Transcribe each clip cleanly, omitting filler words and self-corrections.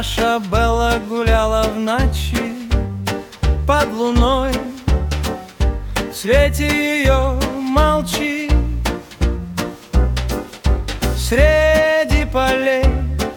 Наша Белла гуляла в ночи под луной, в свете ее молчи. Среди полей,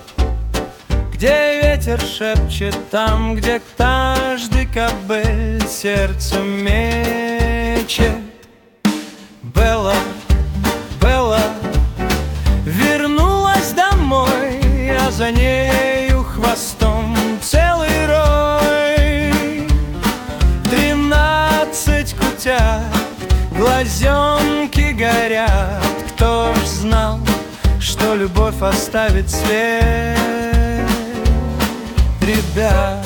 где ветер шепчет, там, где каждый кобыль сердце мечет. Белла, Белла вернулась домой, а за нею хвостом целый рой. 13 кутят, глазенки горят. Кто ж знал, что любовь оставит след, ребят?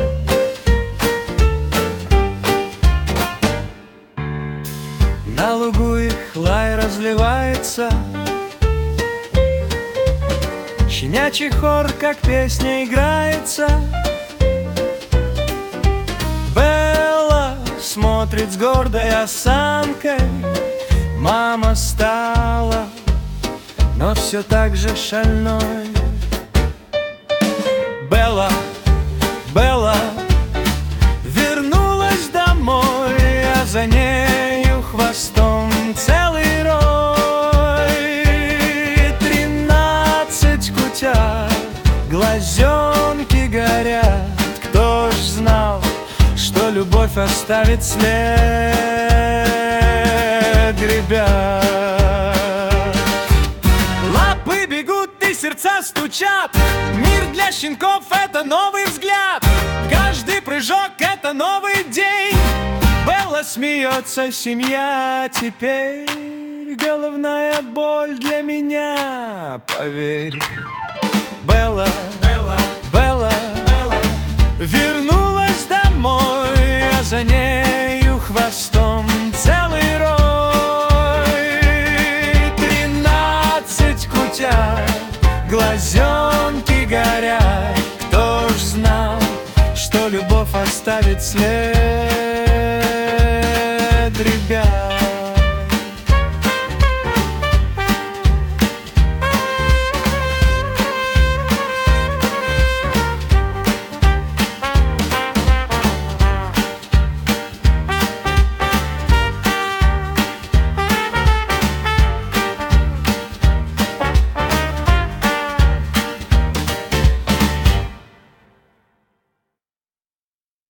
На лугу их лай разливается, щенячий хор, как песня, играется. Белла смотрит с гордой осанкой. Мама стала, но все так же шальной. Белла, Белла вернулась домой, а за нею хвостом целый рой. 13 кутят, глазенки горят. Кто ж знал, что любовь оставит след, ребят? Лапы бегут и сердца стучат. Мир для щенков — это новый взгляд. Каждый прыжок — это новый день. Белла смеется, семья теперь головная боль для меня, поверь. Белла, Белла, Белла, Белла вернулась домой, а за нею хвостом целый рой. 13 кутят, глазенки горят. Кто ж знал, что любовь оставит след, ребят?